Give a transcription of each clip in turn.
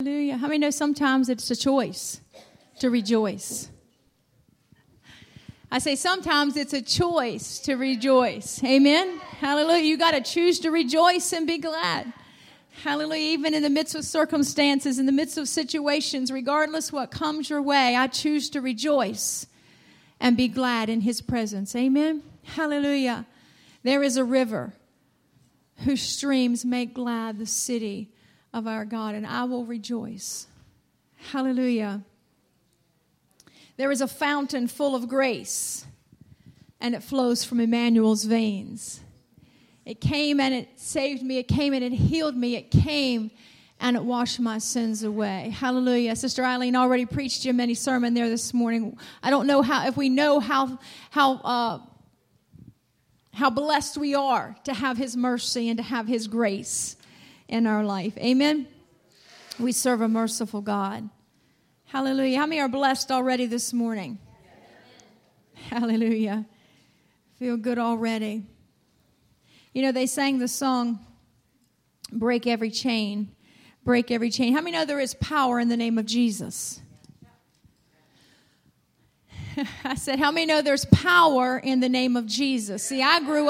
Hallelujah. How many know sometimes it's a choice to rejoice? I say sometimes it's a choice to rejoice. Amen. Hallelujah. You got to choose to rejoice and be glad. Hallelujah. Even in the midst of circumstances, in the midst of situations, regardless what comes your way, I choose to rejoice and be glad in His presence. Amen. Hallelujah. There is a river whose streams make glad the city of our God, and I will rejoice. Hallelujah. There is a fountain full of grace, and it flows from Emmanuel's veins. It came and it saved me. It came and it healed me. It came and it washed my sins away. Hallelujah. Sister Eileen already preached you a mini sermon there this morning. I don't know if we know how blessed we are to have His mercy and to have His grace in our life. Amen. We serve a merciful God. Hallelujah. How many are blessed already this morning? Hallelujah. Feel good already. You know, they sang the song, Break Every Chain. Break every chain. How many know there is power in the name of Jesus? I said, how many know there's power in the name of Jesus? See, I grew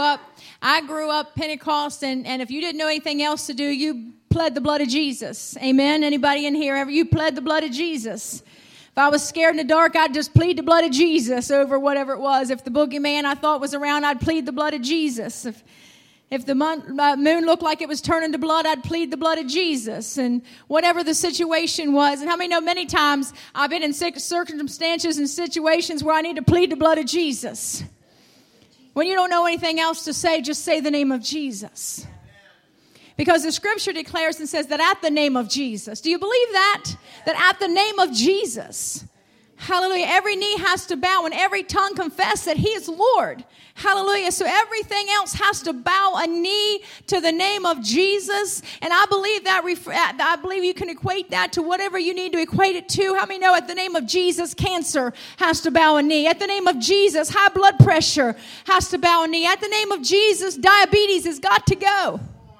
up Pentecost, and if you didn't know anything else to do, you pled the blood of Jesus. Amen? Anybody in here, you pled the blood of Jesus? If I was scared in the dark, I'd just plead the blood of Jesus over whatever it was. If the boogeyman I thought was around, I'd plead the blood of Jesus. If the moon looked like it was turning to blood, I'd plead the blood of Jesus. And whatever the situation was. And how many know many times I've been in circumstances and situations where I need to plead the blood of Jesus. When you don't know anything else to say, just say the name of Jesus. Because the scripture declares and says that at the name of Jesus. Do you believe that? That at the name of Jesus. Hallelujah. Every knee has to bow and every tongue confess that He is Lord. Hallelujah. So everything else has to bow a knee to the name of Jesus. And I believe you can equate that to whatever you need to equate it to. How many know at the name of Jesus, cancer has to bow a knee? At the name of Jesus, high blood pressure has to bow a knee. At the name of Jesus, diabetes has got to go.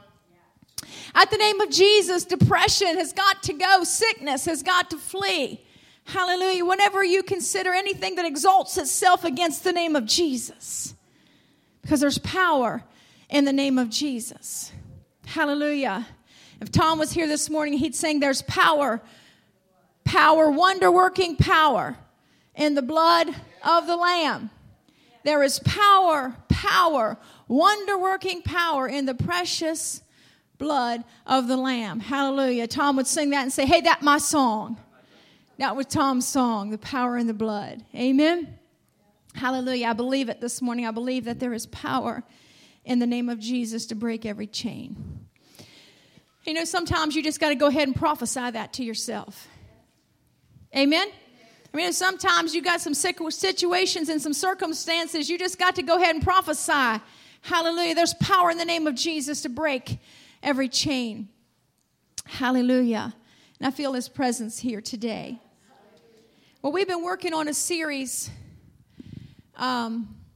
At the name of Jesus, depression has got to go. Sickness has got to flee. Hallelujah. Whenever you consider anything that exalts itself against the name of Jesus. Because there's power in the name of Jesus. Hallelujah. If Tom was here this morning, he'd sing there's power, wonder-working power in the blood of the Lamb. There is power, wonder-working power in the precious blood of the Lamb. Hallelujah. Tom would sing that and say, hey, that's my song. That was Tom's song, the power in the blood. Amen. Hallelujah. I believe it this morning. I believe that there is power in the name of Jesus to break every chain. You know, sometimes you just got to go ahead and prophesy that to yourself. Amen. I mean, sometimes you got some situations and some circumstances. You just got to go ahead and prophesy. Hallelujah. There's power in the name of Jesus to break every chain. Hallelujah. And I feel His presence here today. Well, we've been working on a series out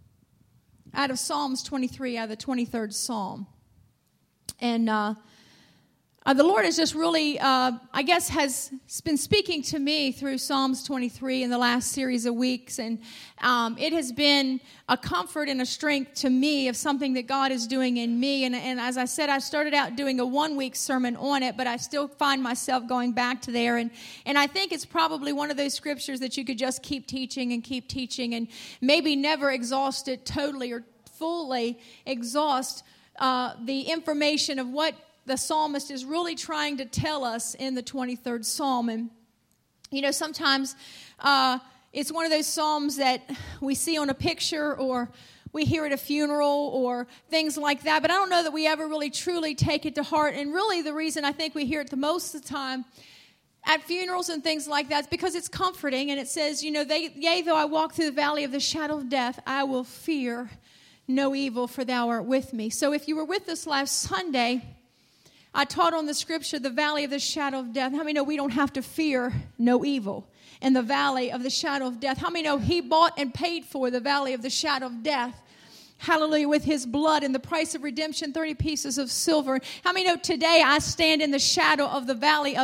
of Psalms 23, out of the 23rd Psalm. And the Lord has just really, has been speaking to me through Psalms 23 in the last series of weeks. And it has been a comfort and a strength to me of something that God is doing in me. And as I said, I started out doing a 1-week sermon on it, but I still find myself going back to there. And I think it's probably one of those scriptures that you could just keep teaching and maybe never exhaust it totally or fully exhaust the information of what the psalmist is really trying to tell us in the 23rd Psalm. And, you know, sometimes it's one of those psalms that we see on a picture or we hear at a funeral or things like that. But I don't know that we ever really truly take it to heart. And really the reason I think we hear it the most of the time at funerals and things like that is because it's comforting. And it says, you know, yea, though I walk through the valley of the shadow of death, I will fear no evil, for thou art with me. So if you were with us last Sunday, I taught on the scripture, the valley of the shadow of death. How many know we don't have to fear no evil in the valley of the shadow of death? How many know He bought and paid for the valley of the shadow of death? Hallelujah, with His blood and the price of redemption, 30 pieces of silver. How many know today I stand in the shadow of the valley of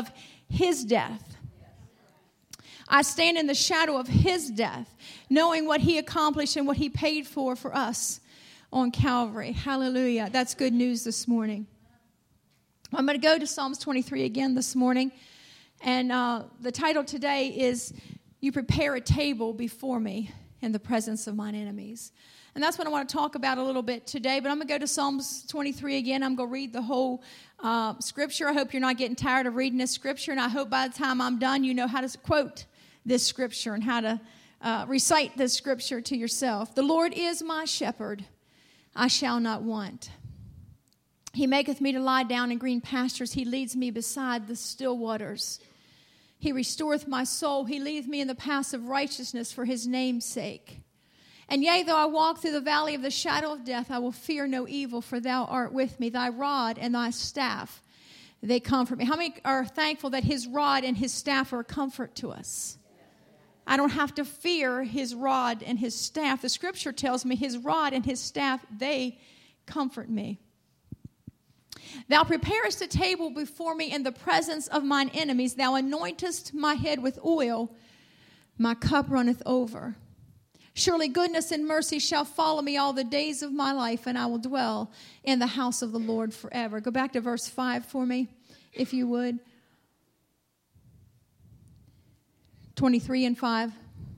his death. I stand in the shadow of his death, knowing what he accomplished and what he paid for us on Calvary. Hallelujah. That's good news this morning. I'm going to go to Psalms 23 again this morning. And the title today is, You Prepare a Table Before Me in the Presence of Mine Enemies. And that's what I want to talk about a little bit today. But I'm going to go to Psalms 23 again. I'm going to read the whole scripture. I hope you're not getting tired of reading this scripture. And I hope by the time I'm done, you know how to quote this scripture and how to recite this scripture to yourself. The Lord is my shepherd. I shall not want. He maketh me to lie down in green pastures. He leads me beside the still waters. He restoreth my soul. He leadeth me in the paths of righteousness for his name's sake. And yea, though I walk through the valley of the shadow of death, I will fear no evil, for thou art with me. Thy rod and thy staff, they comfort me. How many are thankful that his rod and his staff are a comfort to us? I don't have to fear his rod and his staff. The scripture tells me his rod and his staff, they comfort me. Thou preparest a table before me in the presence of mine enemies. Thou anointest my head with oil. My cup runneth over. Surely goodness and mercy shall follow me all the days of my life, and I will dwell in the house of the Lord forever. Go back to verse 5 for me, if you would. 23 and 5.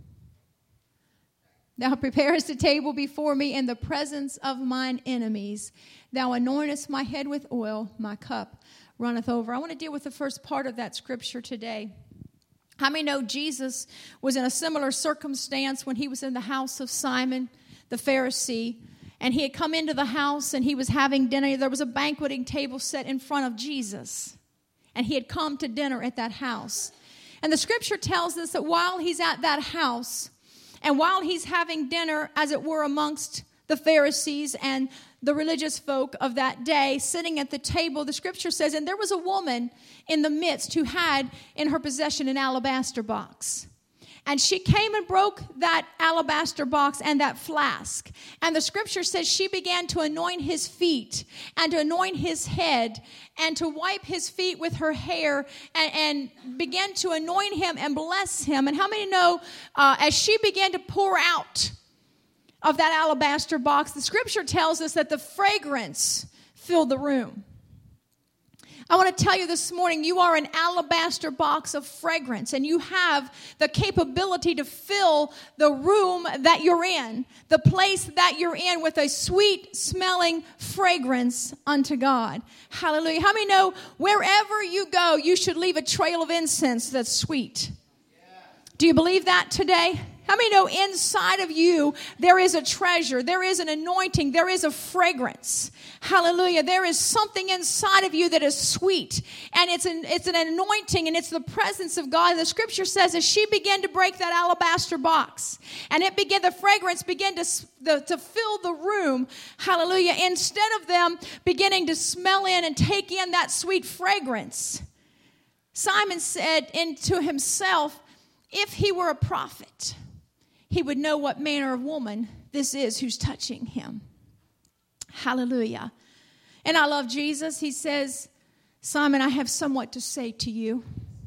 Thou preparest a table before me in the presence of mine enemies. Thou anointest my head with oil, my cup runneth over. I want to deal with the first part of that scripture today. How many know Jesus was in a similar circumstance when he was in the house of Simon, the Pharisee, and he had come into the house and he was having dinner. There was a banqueting table set in front of Jesus, and he had come to dinner at that house. And the scripture tells us that while he's at that house, and while he's having dinner, as it were, amongst the Pharisees and the religious folk of that day, sitting at the table, the scripture says, and there was a woman in the midst who had in her possession an alabaster box. And she came and broke that alabaster box and that flask. And the scripture says she began to anoint his feet and to anoint his head and to wipe his feet with her hair and began to anoint him and bless him. And how many know as she began to pour out of that alabaster box, the scripture tells us that the fragrance filled the room. I want to tell you this morning, you are an alabaster box of fragrance, and you have the capability to fill the room that you're in, the place that you're in, with a sweet-smelling fragrance unto God. Hallelujah. How many know wherever you go, you should leave a trail of incense that's sweet? Do you believe that today? How many know inside of you there is a treasure, there is an anointing, there is a fragrance? Hallelujah. There is something inside of you that is sweet, and it's an anointing, and it's the presence of God. And the scripture says as she began to break that alabaster box, and the fragrance began to fill the room, hallelujah, instead of them beginning to smell in and take in that sweet fragrance, Simon said into himself, if he were a prophet, he would know what manner of woman this is who's touching him. Hallelujah. And I love Jesus. He says, Simon, I have somewhat to say to you.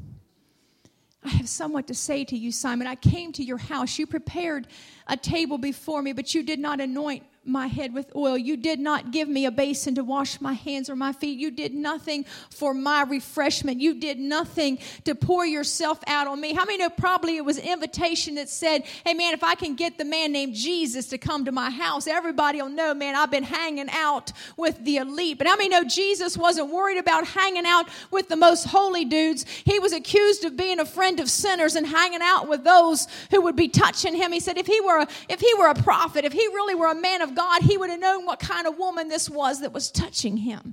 I have somewhat to say to you, Simon. I came to your house. You prepared a table before me, but you did not anoint my head with oil. You did not give me a basin to wash my hands or my feet. You did nothing for my refreshment. You did nothing to pour yourself out on me. How many know probably it was an invitation that said, hey man, if I can get the man named Jesus to come to my house, everybody will know, man, I've been hanging out with the elite. But how many know Jesus wasn't worried about hanging out with the most holy dudes? He was accused of being a friend of sinners and hanging out with those who would be touching him. He said if he were a prophet, if he really were a man of God, he would have known what kind of woman this was that was touching him.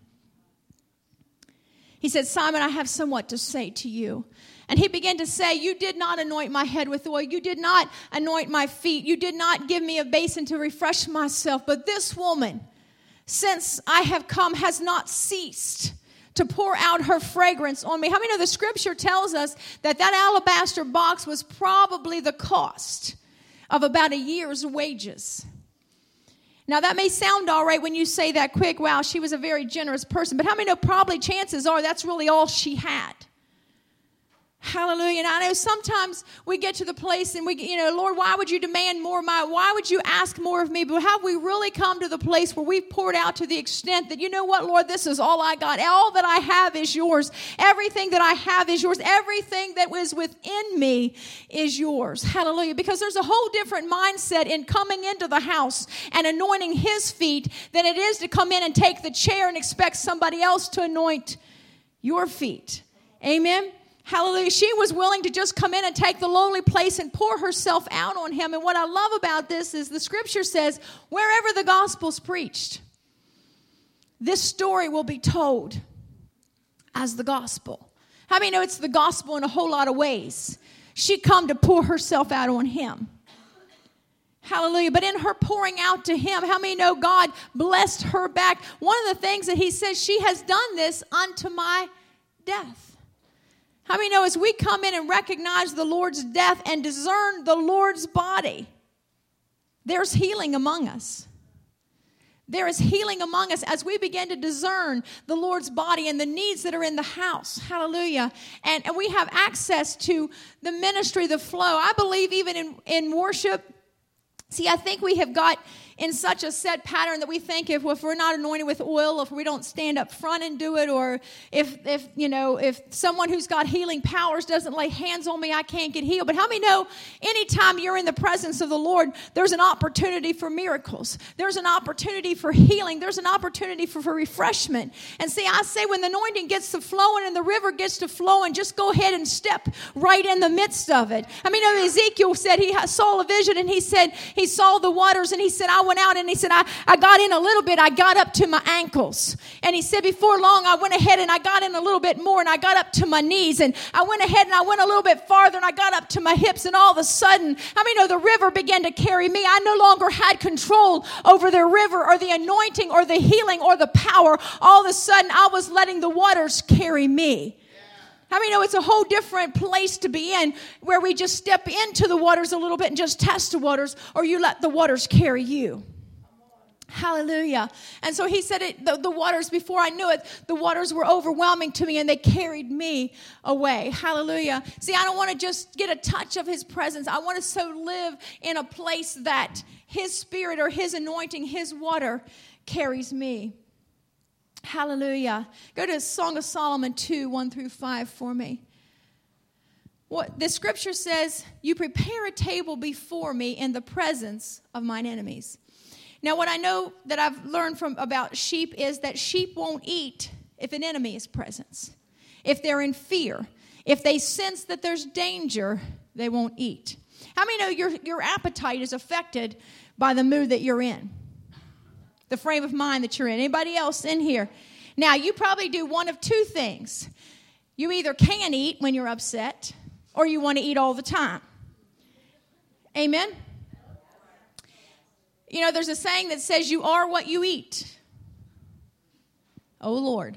He said, Simon, I have somewhat to say to you. And he began to say, you did not anoint my head with oil. You did not anoint my feet. You did not give me a basin to refresh myself. But this woman, since I have come, has not ceased to pour out her fragrance on me. How many know the scripture tells us that alabaster box was probably the cost of about a year's wages? Now, that may sound all right when you say that quick, wow, she was a very generous person. But how many know probably chances are that's really all she had? Hallelujah. And I know sometimes we get to the place and Lord, why would you demand more of why would you ask more of me? But have we really come to the place where we've poured out to the extent that, you know what, Lord, this is all I got. All that I have is yours. Everything that I have is yours. Everything that was within me is yours. Hallelujah. Because there's a whole different mindset in coming into the house and anointing his feet than it is to come in and take the chair and expect somebody else to anoint your feet. Amen. Hallelujah. She was willing to just come in and take the lowly place and pour herself out on him. And what I love about this is the scripture says, wherever the gospel's preached, this story will be told as the gospel. How many know it's the gospel in a whole lot of ways? She come to pour herself out on him. Hallelujah. But in her pouring out to him, how many know God blessed her back? One of the things that he says, she has done this unto my death. How many know as we come in and recognize the Lord's death and discern the Lord's body, there's healing among us. There is healing among us as we begin to discern the Lord's body and the needs that are in the house. Hallelujah. And we have access to the ministry, the flow. I believe even in worship, see, I think we have got in such a set pattern that we think if we're not anointed with oil, if we don't stand up front and do it, or if someone who's got healing powers doesn't lay hands on me, I can't get healed. But how many know anytime you're in the presence of the Lord, there's an opportunity for miracles. There's an opportunity for healing. There's an opportunity for refreshment. And see, I say when the anointing gets to flowing and the river gets to flowing, just go ahead and step right in the midst of it. I mean, Ezekiel said he saw a vision and he said he saw the waters and he said, I went out and he said, I got in a little bit. I got up to my ankles. And he said, before long, I went ahead and I got in a little bit more and I got up to my knees. And I went ahead and I went a little bit farther and I got up to my hips. And all of a sudden, the river began to carry me. I no longer had control over the river or the anointing or the healing or the power. All of a sudden, I was letting the waters carry me. It's a whole different place to be in where we just step into the waters a little bit and just test the waters, or you let the waters carry you. Hallelujah. And so he said the waters, before I knew it, the waters were overwhelming to me and they carried me away. Hallelujah. See, I don't want to just get a touch of his presence. I want to so live in a place that his spirit or his anointing, his water carries me. Hallelujah. Go to Song of Solomon 2, 1-5 for me. What the scripture says, you prepare a table before me in the presence of mine enemies. Now, what I know that I've learned about sheep is that sheep won't eat if an enemy is present. If they're in fear, if they sense that there's danger, they won't eat. How many know your appetite is affected by the mood that you're in? The frame of mind that you're in. Anybody else in here? Now, you probably do one of two things. You either can't eat when you're upset, or you want to eat all the time. Amen? There's a saying that says you are what you eat. Oh, Lord.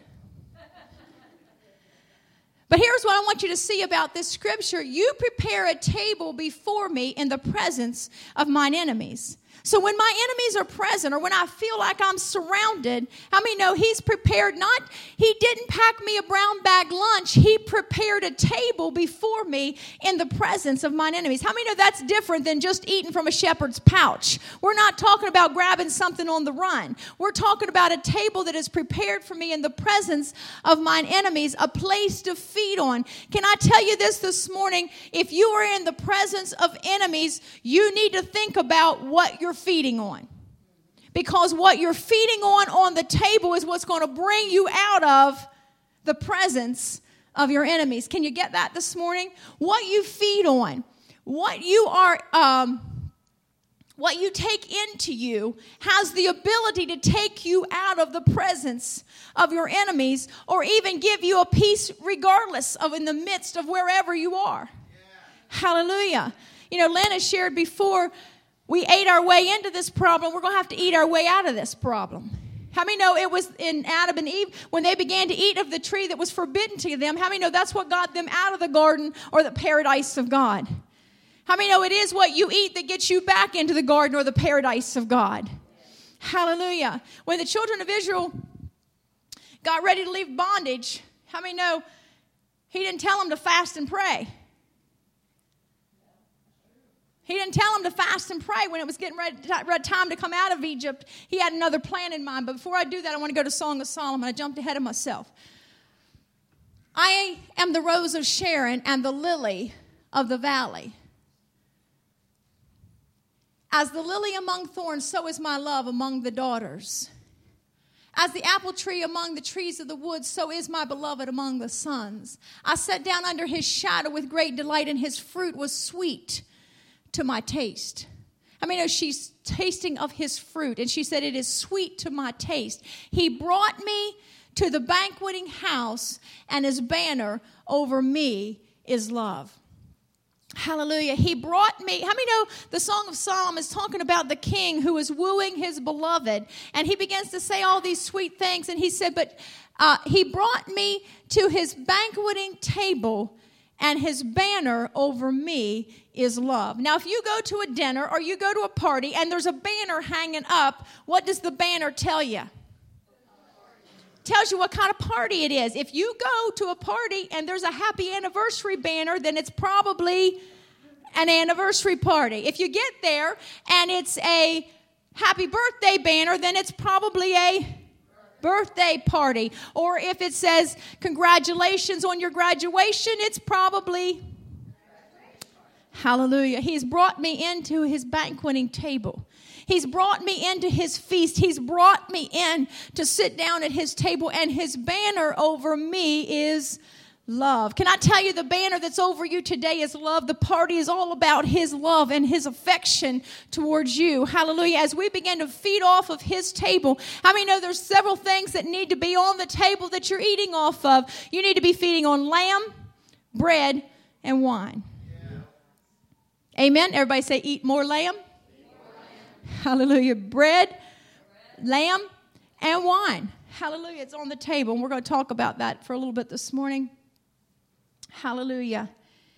But here's what I want you to see about this scripture. You prepare a table before me in the presence of mine enemies. So when my enemies are present, or when I feel like I'm surrounded, how many know he's prepared he didn't pack me a brown bag lunch. He prepared a table before me in the presence of mine enemies. How many know that's different than just eating from a shepherd's pouch? We're not talking about grabbing something on the run. We're talking about a table that is prepared for me in the presence of mine enemies, a place to feed on. Can I tell you this morning? If you are in the presence of enemies, you need to think about what you're feeding on. Because what you're feeding on the table is what's going to bring you out of the presence of your enemies. Can you get that this morning? What you feed on, what you take into you has the ability to take you out of the presence of your enemies, or even give you a peace regardless of in the midst of wherever you are. Yeah. Hallelujah. Lynn has shared before, we ate our way into this problem. We're going to have to eat our way out of this problem. How many know it was in Adam and Eve when they began to eat of the tree that was forbidden to them? How many know that's what got them out of the garden or the paradise of God? How many know it is what you eat that gets you back into the garden or the paradise of God? Hallelujah. When the children of Israel got ready to leave bondage, how many know He didn't tell them to fast and pray. He didn't tell them to fast and pray when it was getting ready time to come out of Egypt. He had another plan in mind. But before I do that, I want to go to Song of Solomon. I jumped ahead of myself. I am the rose of Sharon and the lily of the valley. As the lily among thorns, so is my love among the daughters. As the apple tree among the trees of the woods, so is my beloved among the sons. I sat down under his shadow with great delight, and his fruit was sweet to my taste. I mean, she's tasting of his fruit, and she said, it is sweet to my taste. He brought me to the banqueting house, and his banner over me is love. Hallelujah. He brought me. How many know the Song of Solomon is talking about the king who is wooing his beloved? And he begins to say all these sweet things. And he said, but he brought me to his banqueting table, and his banner over me is love. Now, if you go to a dinner or you go to a party and there's a banner hanging up, what does the banner tell you? Tells you what kind of party it is. If you go to a party and there's a happy anniversary banner, then it's probably an anniversary party. If you get there and it's a happy birthday banner, then it's probably a birthday party. Or if it says congratulations on your graduation, it's probably hallelujah. He's brought me into his banqueting table. He's brought me into his feast. He's brought me in to sit down at his table, and his banner over me is love. Can I tell you, the banner that's over you today is love. The party is all about his love and his affection towards you. Hallelujah. As we begin to feed off of his table, how many know there's several things that need to be on the table that you're eating off of? You need to be feeding on lamb, bread, and wine. Yeah. Amen. Everybody say, eat more lamb. Hallelujah. Bread, lamb, and wine. Hallelujah. It's on the table. And we're going to talk about that for a little bit this morning. Hallelujah.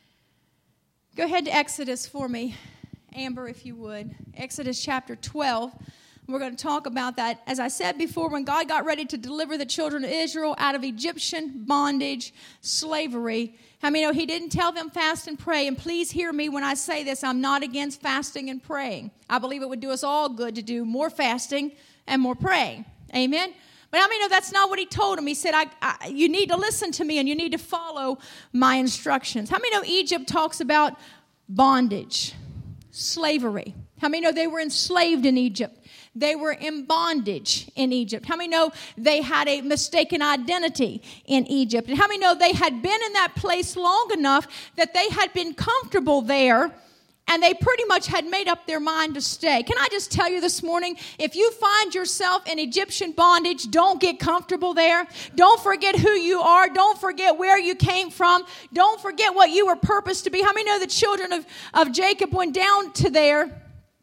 Go ahead to Exodus for me, Amber, if you would. Exodus chapter 12. We're going to talk about that. As I said before, when God got ready to deliver the children of Israel out of Egyptian bondage, slavery, how many know he didn't tell them fast and pray? And please hear me when I say this. I'm not against fasting and praying. I believe it would do us all good to do more fasting and more praying. Amen? But how many know that's not what he told them? He said, you need to listen to me and you need to follow my instructions. How many know Egypt talks about bondage, slavery? How many know they were enslaved in Egypt? They were in bondage in Egypt. How many know they had a mistaken identity in Egypt? And how many know they had been in that place long enough that they had been comfortable there, and they pretty much had made up their mind to stay? Can I just tell you this morning, if you find yourself in Egyptian bondage, don't get comfortable there. Don't forget who you are. Don't forget where you came from. Don't forget what you were purposed to be. How many know the children of Jacob went down to there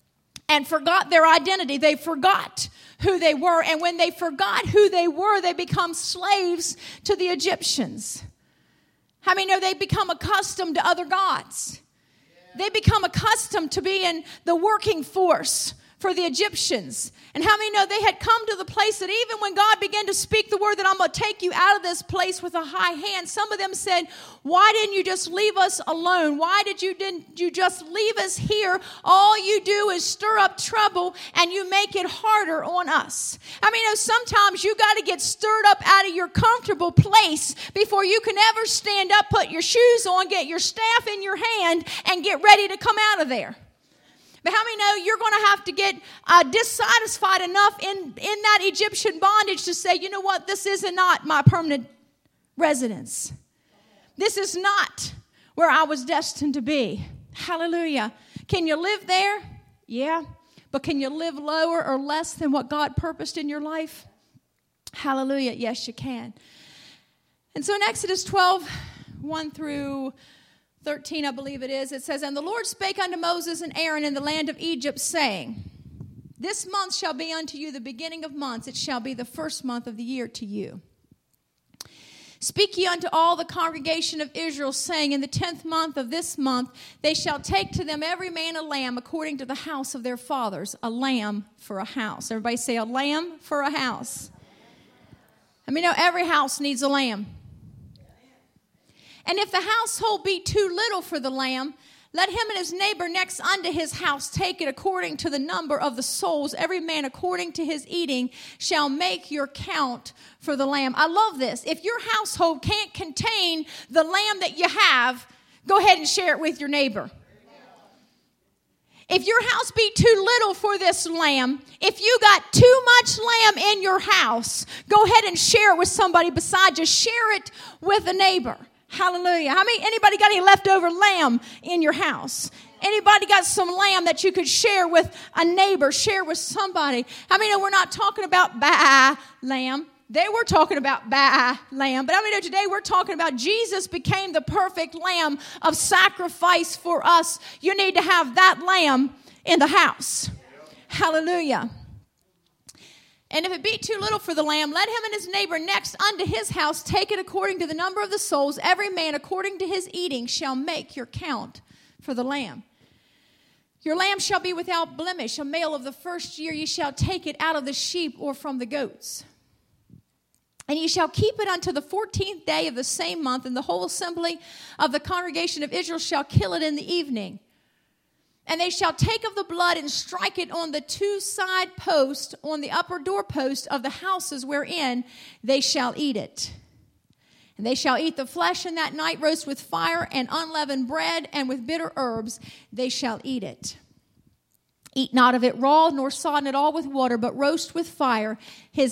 and forgot their identity? They forgot who they were. And when they forgot who they were, they become slaves to the Egyptians. How many know they become accustomed to other gods? They become accustomed to being the working force for the Egyptians. And how many know they had come to the place that even when God began to speak the word that I'm going to take you out of this place with a high hand, some of them said, why didn't you just leave us alone? Why didn't you just leave us here? All you do is stir up trouble and you make it harder on us. I mean, sometimes you got to get stirred up out of your comfortable place before you can ever stand up, put your shoes on, get your staff in your hand, and get ready to come out of there. But how many know you're going to have to get dissatisfied enough in that Egyptian bondage to say, you know what, this is not my permanent residence. This is not where I was destined to be. Hallelujah. Can you live there? Yeah. But can you live lower or less than what God purposed in your life? Hallelujah. Yes, you can. And so in Exodus 12, 1 through 13, I believe it is, it says, and the Lord spake unto Moses and Aaron in the land of Egypt, saying, this month shall be unto you the beginning of months. It shall be the first month of the year to you. Speak ye unto all the congregation of Israel, saying, in the 10th month of this month they shall take to them every man a lamb according to the house of their fathers, a lamb for a house. Everybody say, a lamb for a house. I mean, every house needs a lamb. And if the household be too little for the lamb, let him and his neighbor next unto his house take it according to the number of the souls. Every man according to his eating shall make your count for the lamb. I love this. If your household can't contain the lamb that you have, go ahead and share it with your neighbor. If your house be too little for this lamb, if you got too much lamb in your house, go ahead and share it with somebody beside you. Share it with a neighbor. Hallelujah. Anybody got any leftover lamb in your house? Anybody got some lamb that you could share with a neighbor, share with somebody? We're not talking about lamb. They were talking about lamb. But today we're talking about Jesus became the perfect lamb of sacrifice for us. You need to have that lamb in the house. Hallelujah. And if it be too little for the lamb, let him and his neighbor next unto his house take it according to the number of the souls. Every man according to his eating shall make your count for the lamb. Your lamb shall be without blemish. A male of the first year ye shall take it out of the sheep or from the goats. And ye shall keep it unto the 14th day of the same month, and the whole assembly of the congregation of Israel shall kill it in the evening. And they shall take of the blood and strike it on the two side posts on the upper doorpost of the houses wherein they shall eat it. And they shall eat the flesh in that night, roast with fire and unleavened bread, and with bitter herbs they shall eat it. Eat not of it raw, nor sodden it all with water, but roast with fire his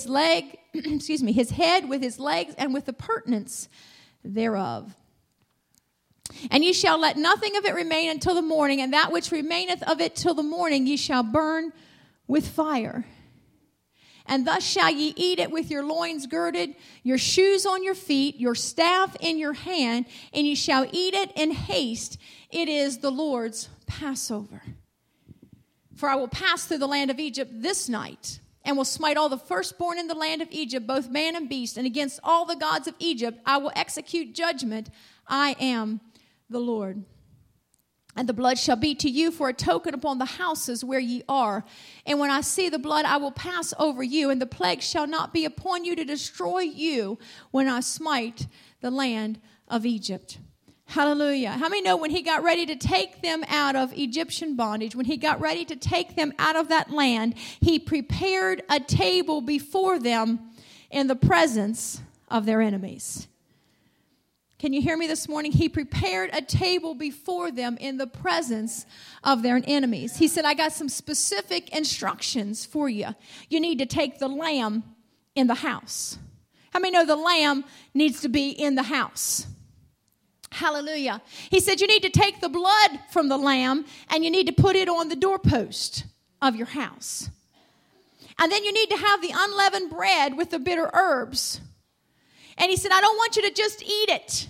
head with his legs, and with the purtenance thereof. And ye shall let nothing of it remain until the morning, and that which remaineth of it till the morning ye shall burn with fire. And thus shall ye eat it with your loins girded, your shoes on your feet, your staff in your hand, and ye shall eat it in haste. It is the Lord's Passover. For I will pass through the land of Egypt this night, and will smite all the firstborn in the land of Egypt, both man and beast, and against all the gods of Egypt I will execute judgment. I am the Lord. And the blood shall be to you for a token upon the houses where ye are. And when I see the blood, I will pass over you, and the plague shall not be upon you to destroy you when I smite the land of Egypt. Hallelujah. How many know when he got ready to take them out of Egyptian bondage, when he got ready to take them out of that land, he prepared a table before them in the presence of their enemies. Can you hear me this morning? He prepared a table before them in the presence of their enemies. He said, I got some specific instructions for you. You need to take the lamb in the house. How many know the lamb needs to be in the house? Hallelujah. He said, you need to take the blood from the lamb and you need to put it on the doorpost of your house. And then you need to have the unleavened bread with the bitter herbs. And he said, I don't want you to just eat it.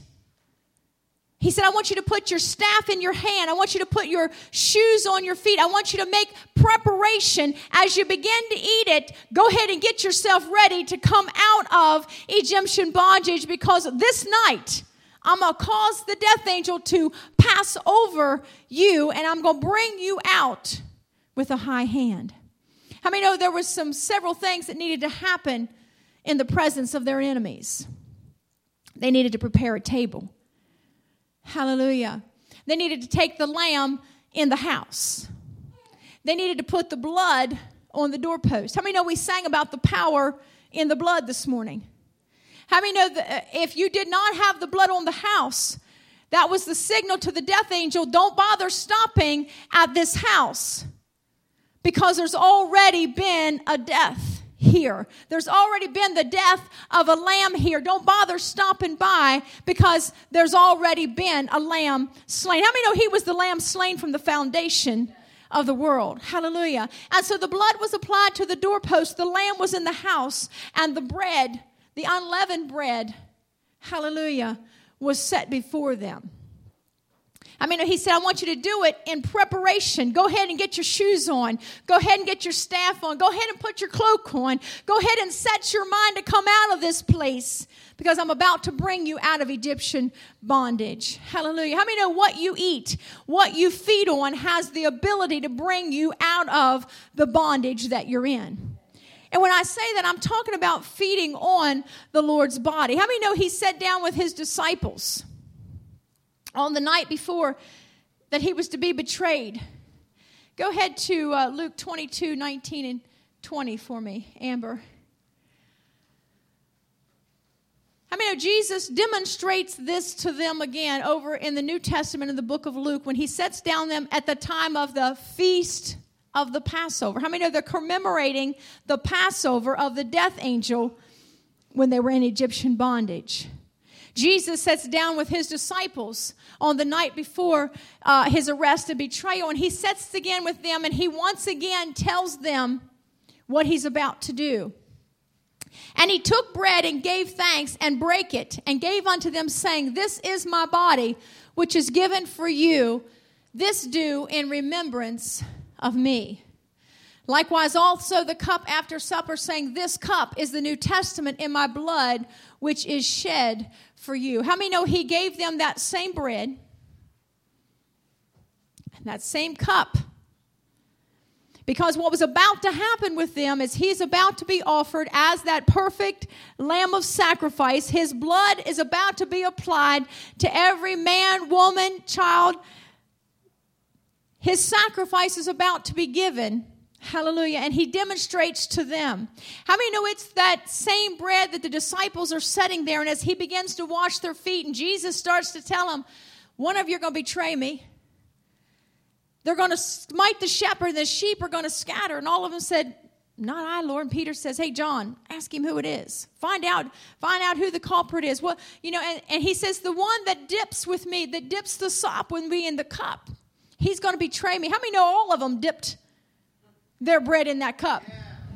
He said, I want you to put your staff in your hand. I want you to put your shoes on your feet. I want you to make preparation as you begin to eat it. Go ahead and get yourself ready to come out of Egyptian bondage, because this night I'm going to cause the death angel to pass over you, and I'm going to bring you out with a high hand. How many know there was several things that needed to happen in the presence of their enemies? They needed to prepare a table. Hallelujah. They needed to take the lamb in the house. They needed to put the blood on the doorpost. How many know we sang about the power in the blood this morning? How many know that if you did not have the blood on the house, that was the signal to the death angel, don't bother stopping at this house, because there's already been a death here. There's already been the death of a lamb here. Don't bother stopping by, because there's already been a lamb slain. How many know he was the lamb slain from the foundation of the world? Hallelujah. And so the blood was applied to the doorpost. The lamb was in the house, and the bread, the unleavened bread, hallelujah, was set before them. I mean, he said, I want you to do it in preparation. Go ahead and get your shoes on. Go ahead and get your staff on. Go ahead and put your cloak on. Go ahead and set your mind to come out of this place, because I'm about to bring you out of Egyptian bondage. Hallelujah. How many know what you eat, what you feed on has the ability to bring you out of the bondage that you're in? And when I say that, I'm talking about feeding on the Lord's body. How many know he sat down with his disciples? on the night before that he was to be betrayed. Go ahead to Luke 22, 19 and 20 for me, Amber. I mean, Jesus demonstrates this to them again over in the New Testament in the book of Luke when he sets down them at the time of the feast of the Passover. How many know they're commemorating the Passover of the death angel when they were in Egyptian bondage? Jesus sits down with his disciples on the night before his arrest and betrayal, and he sits again with them, and he once again tells them what he's about to do. And he took bread and gave thanks and brake it and gave unto them, saying, This is my body, which is given for you. This do in remembrance of me. Likewise also the cup after supper, saying, This cup is the New Testament in my blood, which is shed for you. How many know he gave them that same bread and that same cup? Because what was about to happen with them is he's about to be offered as that perfect lamb of sacrifice. His blood is about to be applied to every man, woman, child. His sacrifice is about to be given. Hallelujah. And he demonstrates to them. How many know it's that same bread that the disciples are setting there, and as he begins to wash their feet and Jesus starts to tell them, one of you are going to betray me. They're going to smite the shepherd, and the sheep are going to scatter. And all of them said, Not I, Lord. And Peter says, Hey, John, ask him who it is. Find out who the culprit is. Well, and he says, the one that dips with me, that dips the sop with me in the cup, he's going to betray me. How many know all of them dipped their bread in that cup?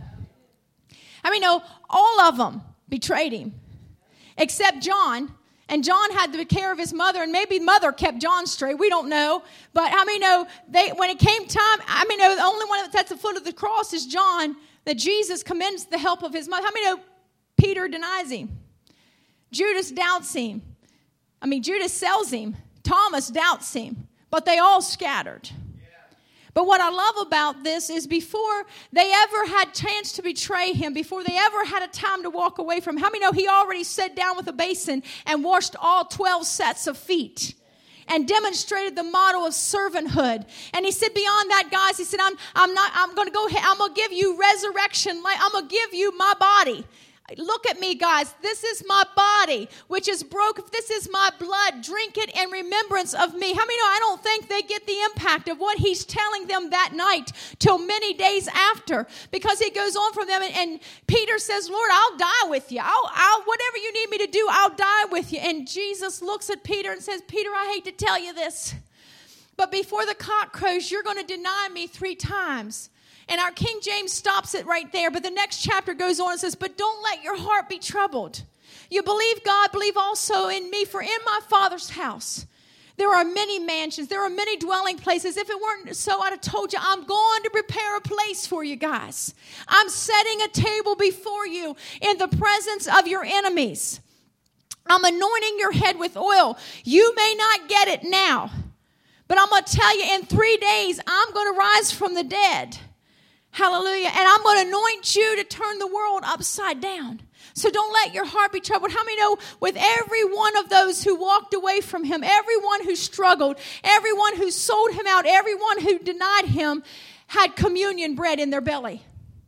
How many know all of them betrayed him? Except John. And John had to take care of his mother, and maybe mother kept John straight. We don't know. But how many know when it came time, I mean, the only one that's at the foot of the cross is John, that Jesus commends the help of his mother. How many know Peter denies him? Judas doubts him. Judas sells him. Thomas doubts him. But they all scattered. But what I love about this is before they ever had chance to betray him, before they ever had a time to walk away from him, how many know he already sat down with a basin and washed all 12 sets of feet and demonstrated the model of servanthood? And he said, beyond that, guys, he said, I'm going to give you resurrection. I'm going to give you my body. Look at me, guys. This is my body, which is broken. This is my blood. Drink it in remembrance of me. How many know I don't think they get the impact of what he's telling them that night till many days after? Because he goes on from them, and Peter says, Lord, I'll die with you. I'll whatever you need me to do, I'll die with you. And Jesus looks at Peter and says, Peter, I hate to tell you this, but before the cock crows, you're going to deny me 3 times. And our King James stops it right there. But the next chapter goes on and says, but don't let your heart be troubled. You believe God, believe also in me. For in my Father's house there are many mansions. There are many dwelling places. If it weren't so, I'd have told you, I'm going to prepare a place for you guys. I'm setting a table before you in the presence of your enemies. I'm anointing your head with oil. You may not get it now, but I'm going to tell you, in 3 days, I'm going to rise from the dead. Hallelujah. And I'm going to anoint you to turn the world upside down. So don't let your heart be troubled. How many know with every one of those who walked away from him, everyone who struggled, everyone who sold him out, everyone who denied him had communion bread in their belly?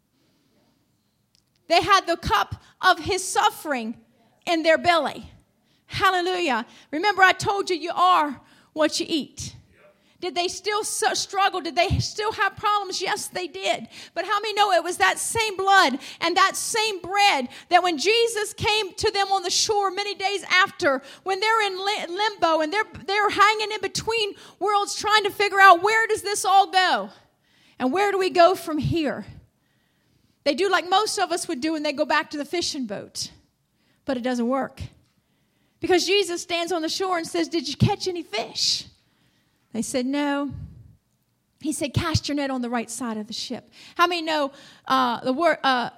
They had the cup of his suffering in their belly. Hallelujah. Remember, I told you, you are what you eat. Did they still struggle? Did they still have problems? Yes, they did. But how many know it was that same blood and that same bread that when Jesus came to them on the shore many days after, when they're in limbo and they're hanging in between worlds trying to figure out, where does this all go? And where do we go from here? They do like most of us would do, and they go back to the fishing boat. But it doesn't work. Because Jesus stands on the shore and says, did you catch any fish? They said, no. He said, cast your net on the right side of the ship. How many know the word,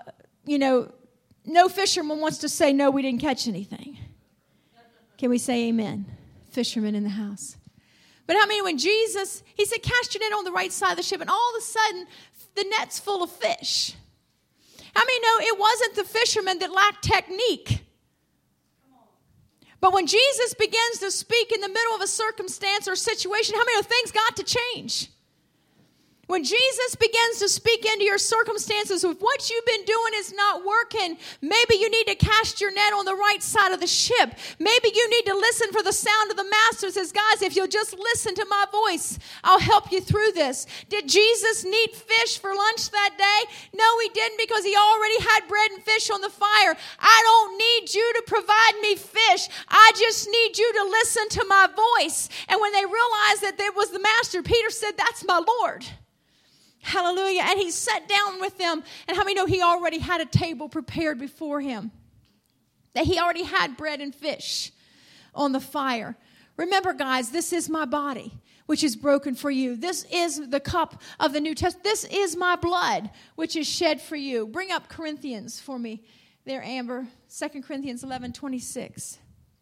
no fisherman wants to say, no, we didn't catch anything. Can we say amen? Fishermen in the house. But how many, when Jesus, he said, cast your net on the right side of the ship, and all of a sudden, the net's full of fish. How many know it wasn't the fishermen that lacked technique? But when Jesus begins to speak in the middle of a circumstance or situation, how many of things got to change? When Jesus begins to speak into your circumstances, if what you've been doing is not working, maybe you need to cast your net on the right side of the ship. Maybe you need to listen for the sound of the Master. Says, guys, if you'll just listen to my voice, I'll help you through this. Did Jesus need fish for lunch that day? No, he didn't, because he already had bread and fish on the fire. I don't need you to provide me fish. I just need you to listen to my voice. And when they realized that it was the Master, Peter said, that's my Lord. Hallelujah. And he sat down with them. And how many know he already had a table prepared before him? That he already had bread and fish on the fire. Remember, guys, this is my body, which is broken for you. This is the cup of the New Testament. This is my blood, which is shed for you. Bring up Corinthians for me there, Amber. 2 Corinthians 11:26.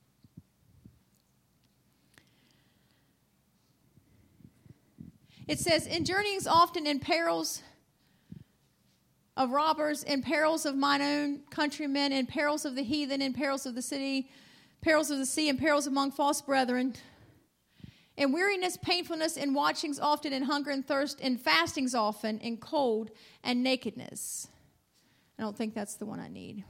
It says, in journeyings often, in perils of robbers, in perils of mine own countrymen, in perils of the heathen, in perils of the city, perils of the sea, and perils among false brethren, in weariness, painfulness, in watchings often, in hunger and thirst, in fastings often, in cold and nakedness. I don't think that's the one I need.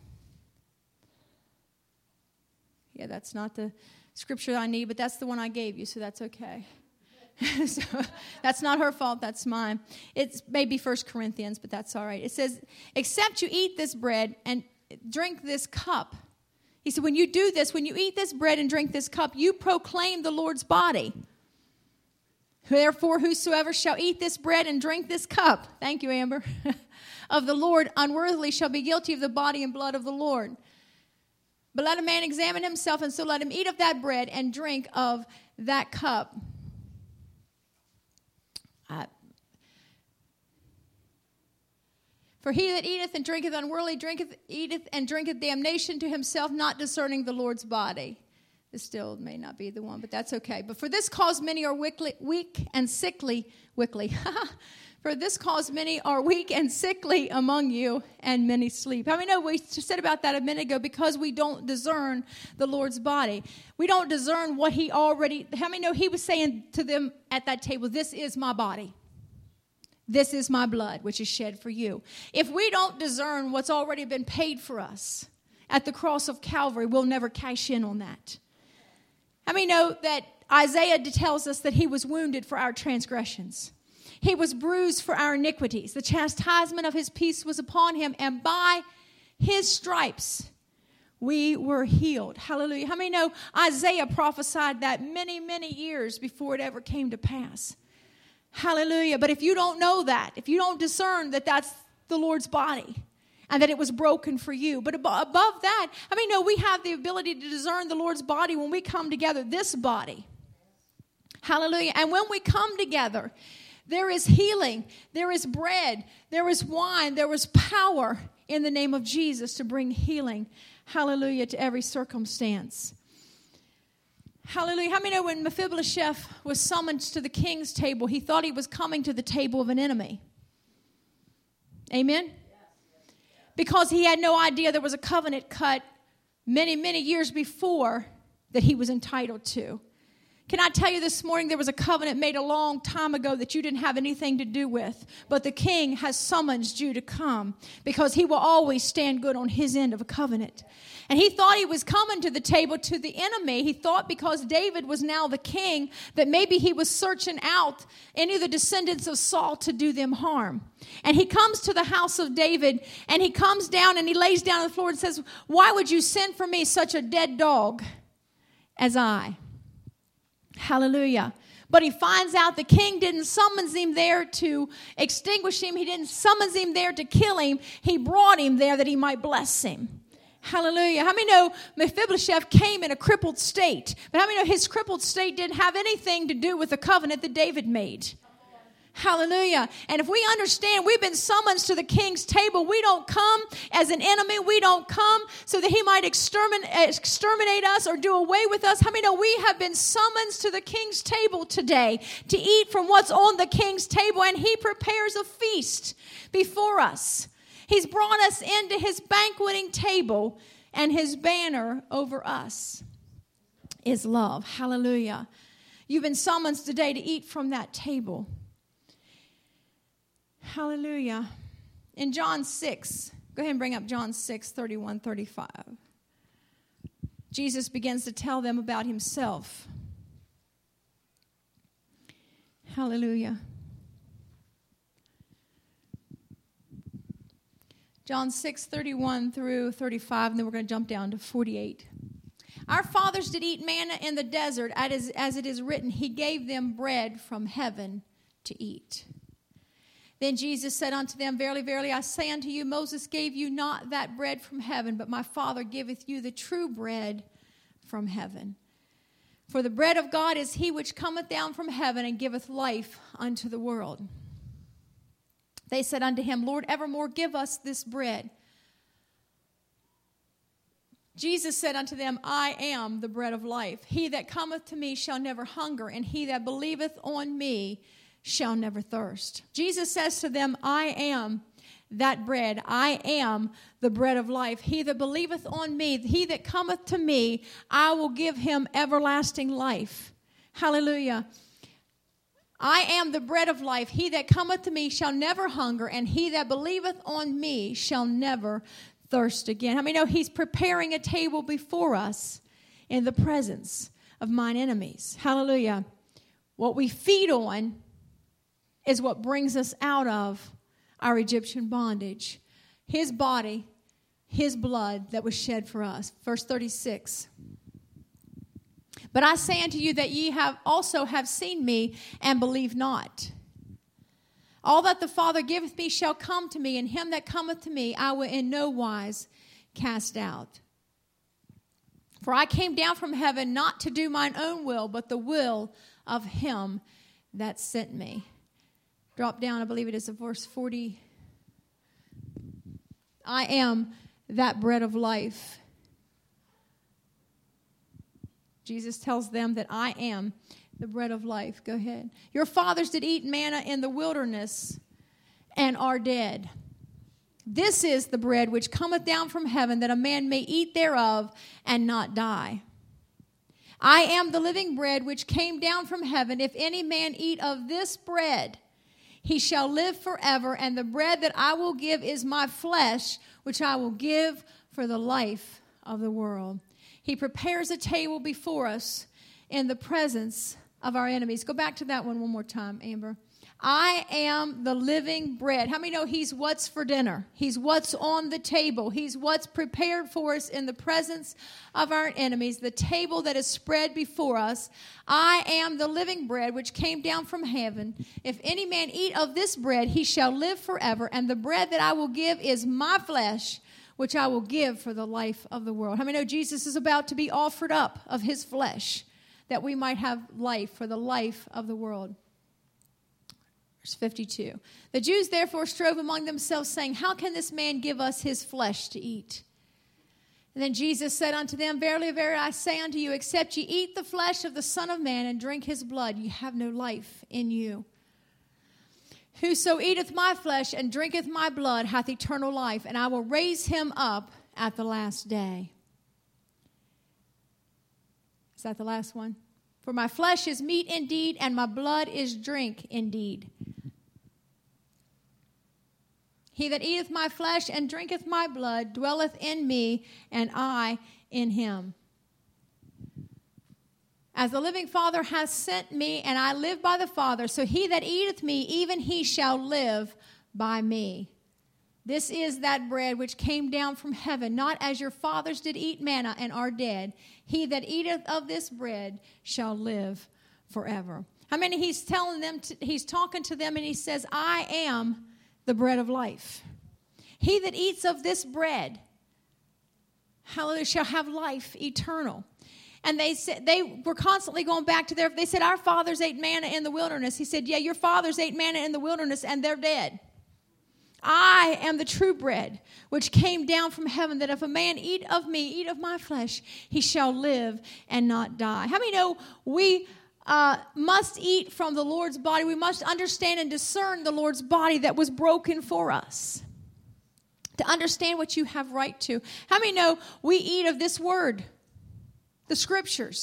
Yeah, that's not the scripture I need, but that's the one I gave you, so that's okay. So that's not her fault, that's mine. It's maybe 1 Corinthians, but that's all right. It says, except you eat this bread and drink this cup. He said, when you do this, when you eat this bread and drink this cup, you proclaim the Lord's body. Therefore, whosoever shall eat this bread and drink this cup, thank you, Amber, of the Lord unworthily shall be guilty of the body and blood of the Lord. But let a man examine himself, and so let him eat of that bread and drink of that cup. For he that eateth and drinketh unworthily eateth and drinketh damnation to himself, not discerning the Lord's body. This still may not be the one, but that's okay. But for this cause many are weak and sickly. For this cause many are weak and sickly among you, and many sleep. How many know we said about that a minute ago? Because we don't discern the Lord's body. We don't discern what he already... How many know he was saying to them at that table, this is my body. This is my blood, which is shed for you. If we don't discern what's already been paid for us at the cross of Calvary, we'll never cash in on that. How many know that Isaiah tells us that he was wounded for our transgressions? He was bruised for our iniquities. The chastisement of his peace was upon him, and by his stripes we were healed. Hallelujah. How many know Isaiah prophesied that many, many years before it ever came to pass? Hallelujah. But if you don't know that, if you don't discern that that's the Lord's body and that it was broken for you, but above that, I mean, no, we have the ability to discern the Lord's body when we come together, this body. Hallelujah. And when we come together, there is healing, there is bread, there is wine, there is power in the name of Jesus to bring healing, hallelujah, to every circumstance. Hallelujah. How many know when Mephibosheth was summoned to the king's table, he thought he was coming to the table of an enemy? Amen? Because he had no idea there was a covenant cut many, many years before that he was entitled to. Can I tell you this morning, there was a covenant made a long time ago that you didn't have anything to do with. But the king has summoned you to come because he will always stand good on his end of a covenant. And he thought he was coming to the table to the enemy. He thought because David was now the king that maybe he was searching out any of the descendants of Saul to do them harm. And he comes to the house of David and he comes down and he lays down on the floor and says, why would you send for me such a dead dog as I? Hallelujah. But he finds out the king didn't summons him there to extinguish him. He didn't summons him there to kill him. He brought him there that he might bless him. Hallelujah. How many know Mephibosheth came in a crippled state? But how many know his crippled state didn't have anything to do with the covenant that David made? Hallelujah. And if we understand we've been summoned to the king's table, we don't come as an enemy. We don't come so that he might exterminate us or do away with us. How many know we have been summoned to the king's table today to eat from what's on the king's table, and he prepares a feast before us. He's brought us into his banqueting table and his banner over us. is love. Hallelujah. You've been summoned today to eat from that table. Hallelujah. In John 6, go ahead and bring up John 6, 31, 35. Jesus begins to tell them about himself. Hallelujah. John 6, 31 through 35, and then we're going to jump down to 48. Our fathers did eat manna in the desert, as it is written, he gave them bread from heaven to eat. Then Jesus said unto them, Verily, verily, I say unto you, Moses gave you not that bread from heaven, but my Father giveth you the true bread from heaven. For the bread of God is he which cometh down from heaven and giveth life unto the world. They said unto him, Lord, evermore give us this bread. Jesus said unto them, I am the bread of life. He that cometh to me shall never hunger, and he that believeth on me shall never thirst. Jesus says to them, I am that bread. I am the bread of life. He that believeth on me, he that cometh to me, I will give him everlasting life. Hallelujah. I am the bread of life. He that cometh to me shall never hunger, and he that believeth on me shall never thirst again. How many know he's preparing a table before us in the presence of mine enemies? Hallelujah. What we feed on is what brings us out of our Egyptian bondage. His body, his blood that was shed for us. Verse 36. But I say unto you that ye also have seen me and believe not. All that the Father giveth me shall come to me, and him that cometh to me I will in no wise cast out. For I came down from heaven not to do mine own will, but the will of him that sent me. Drop down, I believe it is verse 40. I am that bread of life. Jesus tells them that I am the bread of life. Go ahead. Your fathers did eat manna in the wilderness and are dead. This is the bread which cometh down from heaven, that a man may eat thereof and not die. I am the living bread which came down from heaven. If any man eat of this bread, he shall live forever. And the bread that I will give is my flesh, which I will give for the life of the world. He prepares a table before us in the presence of our enemies. Go back to that one more time, Amber. I am the living bread. How many know he's what's for dinner? He's what's on the table. He's what's prepared for us in the presence of our enemies, the table that is spread before us. I am the living bread which came down from heaven. If any man eat of this bread, he shall live forever. And the bread that I will give is my flesh, which I will give for the life of the world. How many know Jesus is about to be offered up of his flesh, that we might have life for the life of the world? Verse 52. The Jews therefore strove among themselves, saying, How can this man give us his flesh to eat? And then Jesus said unto them, Verily, verily, I say unto you, except ye eat the flesh of the Son of Man and drink his blood, ye have no life in you. Whoso eateth my flesh and drinketh my blood hath eternal life, and I will raise him up at the last day. Is that the last one? For my flesh is meat indeed, and my blood is drink indeed. He that eateth my flesh and drinketh my blood dwelleth in me, and I in him. As the living Father hath sent me, and I live by the Father, so he that eateth me, even he shall live by me. This is that bread which came down from heaven, not as your fathers did eat manna and are dead. He that eateth of this bread shall live forever. How many he's telling them, he's talking to them, and he says, I am the bread of life. He that eats of this bread, hallelujah, shall have life eternal. And they said, they were constantly going back to they said, our fathers ate manna in the wilderness. He said, yeah, your fathers ate manna in the wilderness and they're dead. I am the true bread, which came down from heaven, that if a man eat of me, eat of my flesh, he shall live and not die. How many know we must eat from the Lord's body? We must understand and discern the Lord's body that was broken for us, to understand what you have right to. How many know we eat of this word, the scriptures,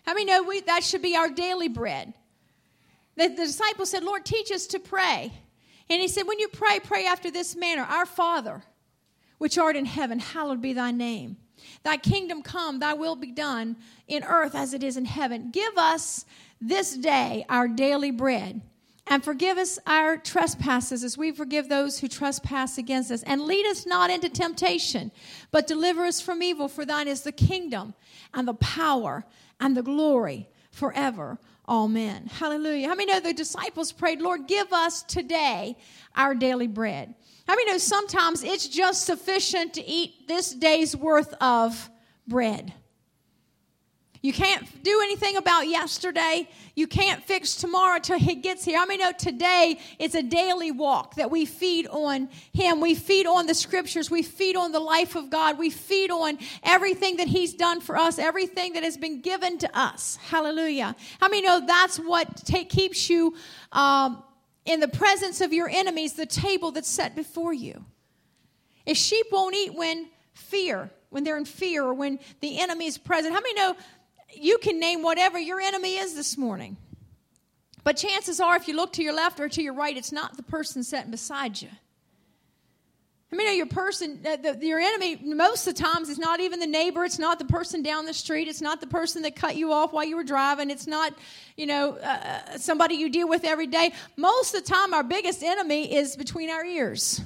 How many know that should be our daily bread? The disciples said, Lord, teach us to pray. And he said, when you pray, pray after this manner. Our Father, which art in heaven, hallowed be thy name. Thy kingdom come, thy will be done in earth as it is in heaven. Give us this day our daily bread. And forgive us our trespasses as we forgive those who trespass against us. And lead us not into temptation, but deliver us from evil. For thine is the kingdom and the power and the glory forever. Amen. Hallelujah. How many know the disciples prayed, Lord, give us today our daily bread? How many know sometimes it's just sufficient to eat this day's worth of bread? You can't do anything about yesterday. You can't fix tomorrow till he gets here. I mean, no, today it's a daily walk that we feed on him. We feed on the scriptures. We feed on the life of God. We feed on everything that he's done for us, everything that has been given to us. Hallelujah. How many know that's what keeps you in the presence of your enemies, the table that's set before you? If sheep won't eat when they're in fear or when the enemy is present. How many know you can name whatever your enemy is this morning? But chances are, if you look to your left or to your right, it's not the person sitting beside you. I mean, your enemy, most of the times, is not even the neighbor. It's not the person down the street. It's not the person that cut you off while you were driving. It's not, somebody you deal with every day. Most of the time, our biggest enemy is between our ears.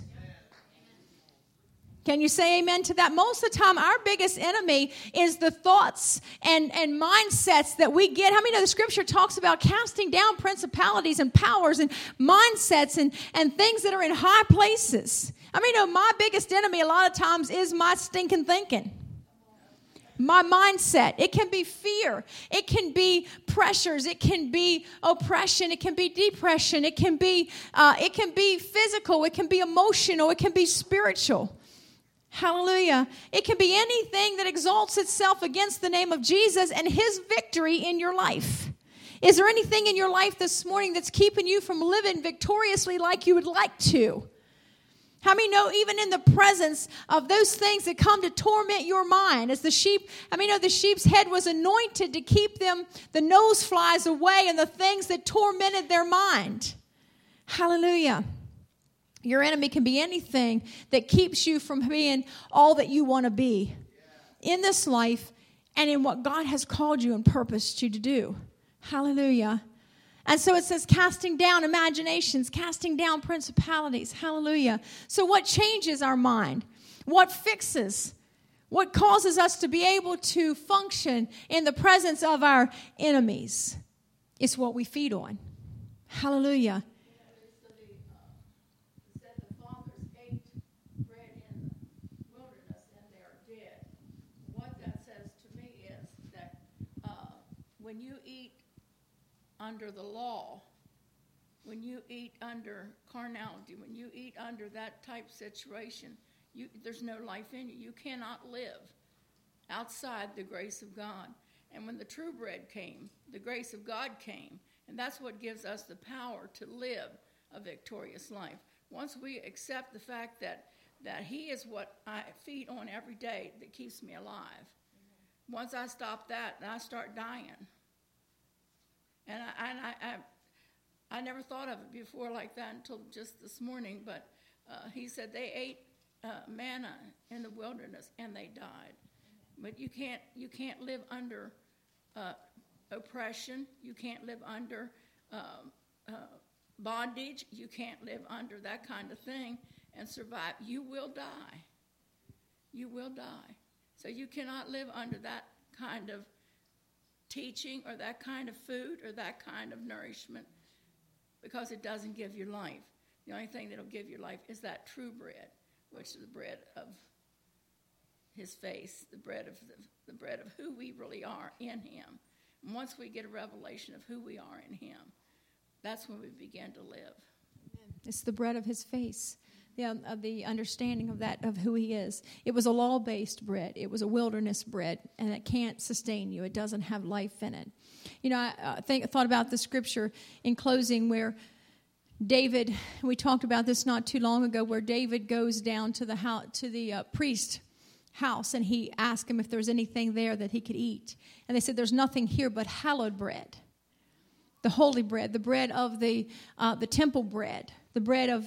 Can you say amen to that? Most of the time, our biggest enemy is the thoughts and mindsets that we get. How many know the scripture talks about casting down principalities and powers and mindsets and things that are in high places? I mean, my biggest enemy a lot of times is my stinking thinking. My mindset. It can be fear. It can be pressures. It can be oppression. It can be depression. It can be physical. It can be emotional. It can be spiritual. Hallelujah. It can be anything that exalts itself against the name of Jesus and his victory in your life. Is there anything in your life this morning that's keeping you from living victoriously like you would like to? How many know even in the presence of those things that come to torment your mind, as the sheep, how many know the sheep's head was anointed to keep the nose flies away and the things that tormented their mind? Hallelujah. Your enemy can be anything that keeps you from being all that you want to be in this life and in what God has called you and purposed you to do. Hallelujah. And so it says casting down imaginations, casting down principalities. Hallelujah. So what changes our mind? What fixes? What causes us to be able to function in the presence of our enemies? It's what we feed on. Hallelujah. When you eat under the law, when you eat under carnality, when you eat under that type situation, there's no life in you. You cannot live outside the grace of God. And when the true bread came, the grace of God came, and that's what gives us the power to live a victorious life. Once we accept the fact that he is what I feed on every day that keeps me alive. Once I stop that, I start dying. And I never thought of it before like that until just this morning. But he said they ate manna in the wilderness and they died. But you can't live under oppression. You can't live under bondage. You can't live under that kind of thing and survive. You will die. You will die. So you cannot live under that kind of teaching or that kind of food or that kind of nourishment because it doesn't give you life. The only thing that will give you life is that true bread, which is the bread of his face, the bread of who we really are in him. And once we get a revelation of who we are in him, that's when we begin to live. It's the bread of his face. The understanding of that, of who he is. It was a law-based bread. It was a wilderness bread, and it can't sustain you. It doesn't have life in it. I thought about the scripture in closing where David, we talked about this not too long ago, where David goes down to the priest house, and he asked him if there was anything there that he could eat. And they said, there's nothing here but hallowed bread, the holy bread, the bread of the temple bread, the bread of,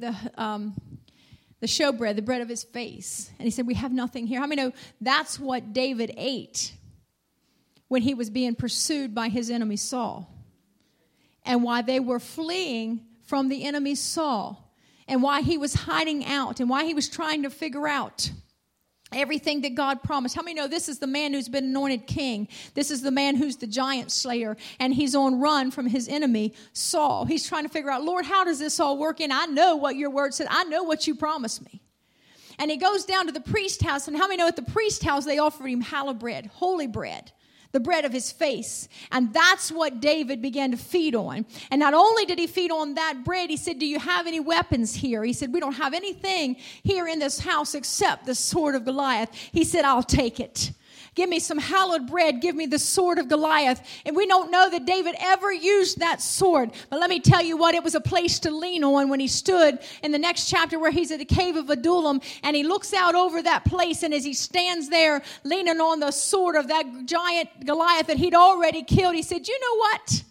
the show bread, the bread of his face. And he said, we have nothing here. How many know that's what David ate when he was being pursued by his enemy Saul? And why they were fleeing from the enemy Saul, and why he was hiding out, and why he was trying to figure out everything that God promised. How many know this is the man who's been anointed king? This is the man who's the giant slayer, and he's on run from his enemy, Saul. He's trying to figure out, Lord, how does this all work? And I know what your word said. I know what you promised me. And he goes down to the priest house, and how many know at the priest house they offered him hallowed bread, holy bread, the bread of his face. And that's what David began to feed on. And not only did he feed on that bread, he said, do you have any weapons here? He said, we don't have anything here in this house except the sword of Goliath. He said, I'll take it. Give me some hallowed bread. Give me the sword of Goliath. And we don't know that David ever used that sword. But let me tell you what, it was a place to lean on when he stood in the next chapter where he's at the cave of Adullam, and he looks out over that place, and as he stands there leaning on the sword of that giant Goliath that he'd already killed, he said, you know what?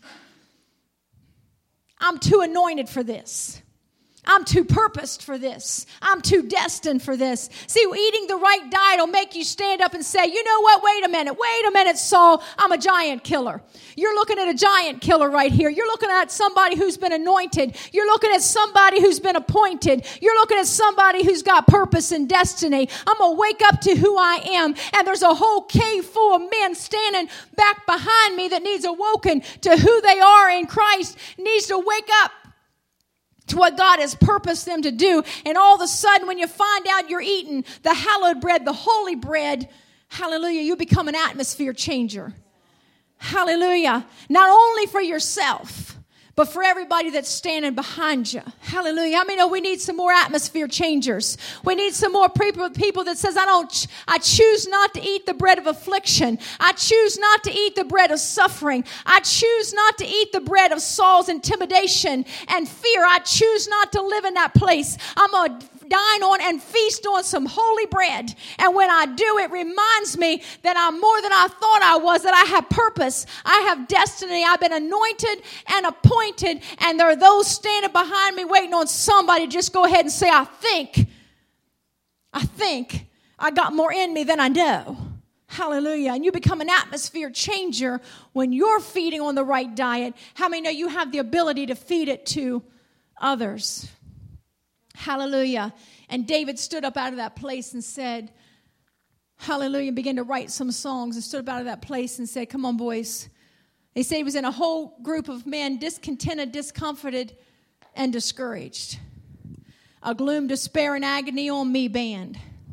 I'm too anointed for this. I'm too purposed for this. I'm too destined for this. See, eating the right diet will make you stand up and say, you know what? Wait a minute, Saul. I'm a giant killer. You're looking at a giant killer right here. You're looking at somebody who's been anointed. You're looking at somebody who's been appointed. You're looking at somebody who's got purpose and destiny. I'm going to wake up to who I am. And there's a whole cave full of men standing back behind me that needs awoken to who they are in Christ, needs to wake up to what God has purposed them to do. And all of a sudden, when you find out you're eating the hallowed bread, the holy bread, hallelujah, you become an atmosphere changer. Hallelujah. Not only for yourself, but for everybody that's standing behind you. Hallelujah. I mean, we need some more atmosphere changers. We need some more people that says, I choose not to eat the bread of affliction. I choose not to eat the bread of suffering. I choose not to eat the bread of Saul's intimidation and fear. I choose not to live in that place. I'm going to dine on and feast on some holy bread. And when I do, it reminds me that I'm more than I thought I was, that I have purpose. I have destiny. I've been anointed and appointed. And there are those standing behind me waiting on somebody to just go ahead and say, I think I got more in me than I know. Hallelujah. And you become an atmosphere changer when you're feeding on the right diet. How many know you have the ability to feed it to others? Hallelujah. And David stood up out of that place and said, hallelujah, and began to write some songs and stood up out of that place and said, come on, boys. He said he was in a whole group of men, discontented, discomforted, and discouraged. A gloom, despair, and agony on me band.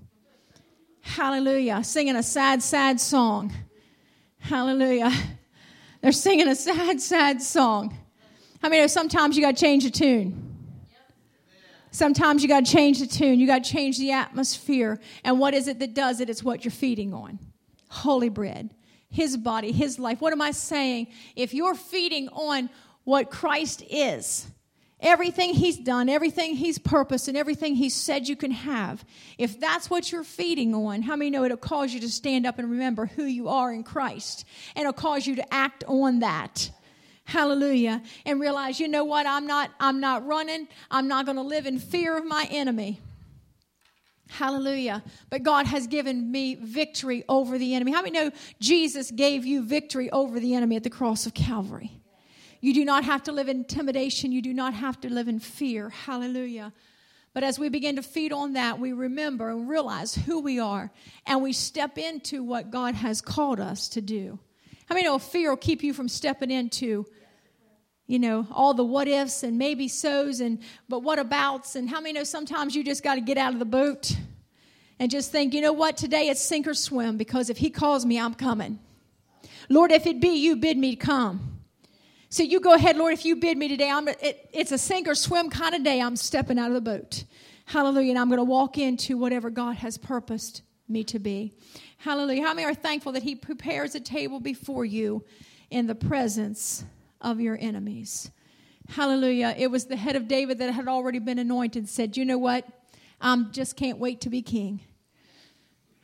Hallelujah. Singing a sad, sad song. Hallelujah. They're singing a sad, sad song. I mean, sometimes you got to change the tune. Sometimes you got to change the tune. You got to change the atmosphere. And what is it that does it? It's what you're feeding on. Holy bread. His body, his life. What am I saying? If you're feeding on what Christ is, everything he's done, everything he's purposed, and everything he said you can have, if that's what you're feeding on, how many know it'll cause you to stand up and remember who you are in Christ? And it'll cause you to act on that. Hallelujah. And realize, you know what? I'm not running. I'm not going to live in fear of my enemy. Hallelujah. But God has given me victory over the enemy. How many know Jesus gave you victory over the enemy at the cross of Calvary? You do not have to live in intimidation. You do not have to live in fear. Hallelujah. But as we begin to feed on that, we remember and realize who we are. And we step into what God has called us to do. How many know fear will keep you from stepping into, all the what ifs and maybe so's but what abouts? And how many know sometimes you just got to get out of the boat and just think, you know what, today it's sink or swim, because if he calls me, I'm coming. Lord, if it be you, bid me come. So you go ahead, Lord, if you bid me today, it's a sink or swim kind of day. I'm stepping out of the boat. Hallelujah. And I'm going to walk into whatever God has purposed me to be. Hallelujah. How many are thankful that he prepares a table before you in the presence of your enemies? Hallelujah. It was the head of David that had already been anointed, said, you know what? I just can't wait to be king.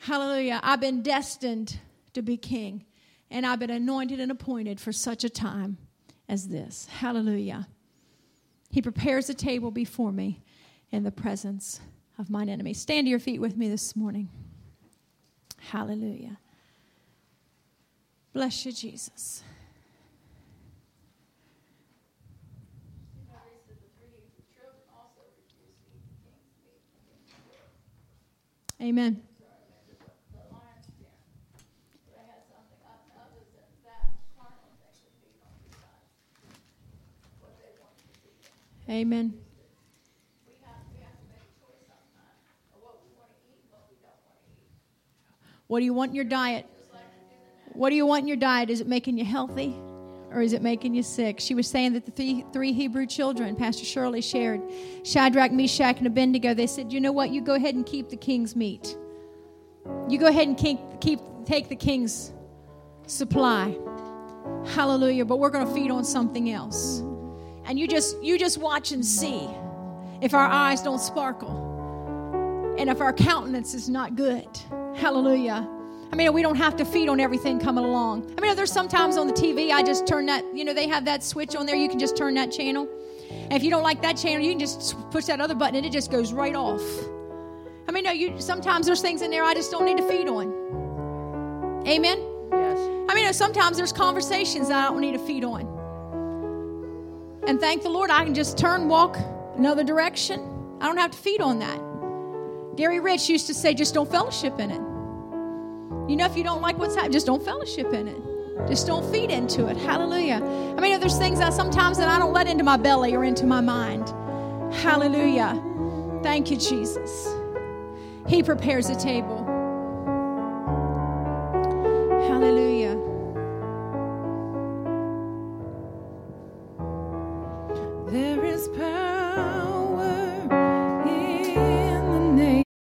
Hallelujah. I've been destined to be king. And I've been anointed and appointed for such a time as this. Hallelujah. He prepares a table before me in the presence of mine enemies. Stand to your feet with me this morning. Hallelujah. Bless you, Jesus. Amen. Amen. We have to make a choice sometimes of what we want to eat and what we don't want to eat. What do you want in your diet? What do you want in your diet? Is it making you healthy or is it making you sick? She was saying that the three Hebrew children, Pastor Shirley shared, Shadrach, Meshach, and Abednego, they said, you know what? You go ahead and keep the king's meat. You go ahead and take the king's supply. Hallelujah. But we're going to feed on something else. And you just watch and see if our eyes don't sparkle and if our countenance is not good. Hallelujah. I mean, we don't have to feed on everything coming along. I mean, there's sometimes on the TV, I just turn that, they have that switch on there. You can just turn that channel. And if you don't like that channel, you can just push that other button and it just goes right off. I mean, no, sometimes there's things in there I just don't need to feed on. Amen? Yes. I mean, sometimes there's conversations that I don't need to feed on. And thank the Lord, I can just walk another direction. I don't have to feed on that. Gary Rich used to say, just don't fellowship in it. If you don't like what's happening, just don't fellowship in it. Just don't feed into it. Hallelujah. I mean, there's things that sometimes that I don't let into my belly or into my mind. Hallelujah. Thank you, Jesus. He prepares a table. Hallelujah. There is power